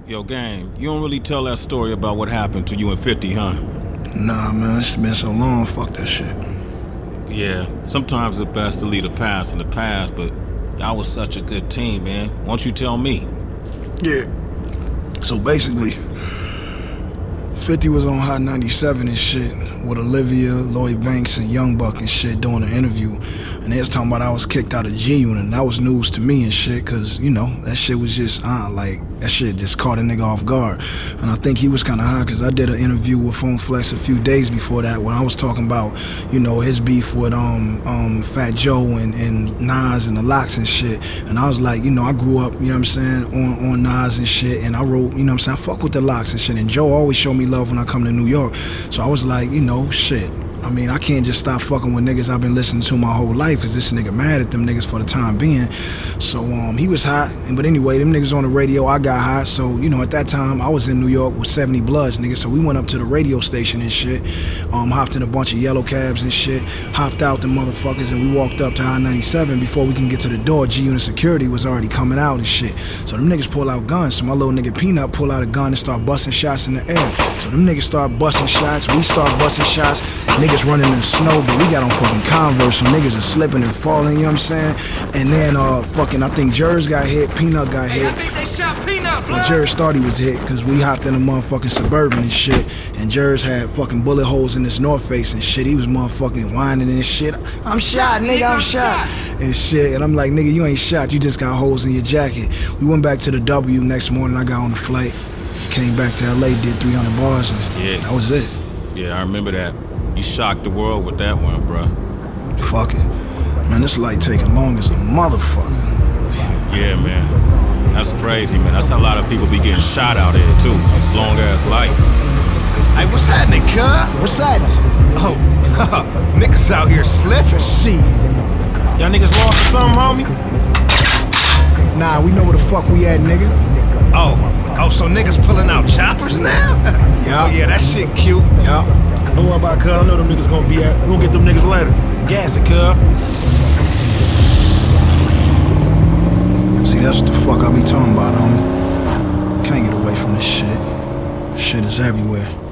Yo, gang, you don't really tell that story about what happened to you and 50, huh? Nah, man, it's been so long. Fuck that shit. Yeah, sometimes it's best to leave the past in the past, but y'all was such a good team, man. Why don't you tell me? Yeah. So basically, 50 was on Hot 97 and shit with Olivia, Lloyd Banks, and Young Buck and shit doing an interview. And they was talking about I was kicked out of G-Unit, and that was news to me and shit, cause, you know, that shit was just, that shit just caught a nigga off guard. And I think he was kinda high, cause I did an interview with Phone Flex a few days before that when I was talking about, you know, his beef with Fat Joe and Nas and the Lox and shit. And I was like, you know, I grew up, you know what I'm saying, on Nas and shit, and I wrote, you know what I'm saying, I fuck with the Lox and shit. And Joe always showed me love when I come to New York. So I was like, you know, shit. I mean, I can't just stop fucking with niggas I've been listening to my whole life, cause this nigga mad at them niggas for the time being. So he was hot, but anyway, them niggas on the radio, I got hot. So, you know, at that time, I was in New York with 70 Bloods, nigga. So we went up to the radio station and shit, hopped in a bunch of yellow cabs and shit, hopped out the motherfuckers, and we walked up to I-97. Before we can get to the door, G-Unit security was already coming out and shit. So them niggas pull out guns. So my little nigga Peanut pull out a gun and start busting shots in the air. So them niggas start busting shots, we start busting shots, niggas running in the snow, but we got on fucking Converse, so niggas are slipping and falling, you know what I'm saying? And then I think Jers got hit, Peanut got hit. I think they shot Peanut, bro. Well, Jers thought he was hit, cause we hopped in a motherfucking Suburban and shit, and Jers had fucking bullet holes in his North Face and shit. He was motherfucking whining and shit. I'm shot, nigga, I'm shot. And shit, and I'm like, nigga, you ain't shot, you just got holes in your jacket. We went back to the W next morning, I got on the flight, came back to LA, did 300 bars, and that was it. Yeah, I remember that. You shocked the world with that one, bruh. Fuck it. Man, this light taking long as a motherfucker. Yeah, man. That's crazy, man. That's how a lot of people be getting shot out here, too. These long-ass lights. Hey, what's happening, cuz? What's happening? Oh, niggas out here slipping. Shit. Y'all niggas lost or something, homie? Nah, we know where the fuck we at, nigga. Oh, so niggas pulling out choppers now? Yeah. Oh, yeah, that shit cute. Yeah. Don't worry about it, cuz. I know them niggas gonna be at. We gonna get them niggas later. Gas it, cuz. See, that's what the fuck I be talking about, homie. Can't get away from this shit. Shit is everywhere.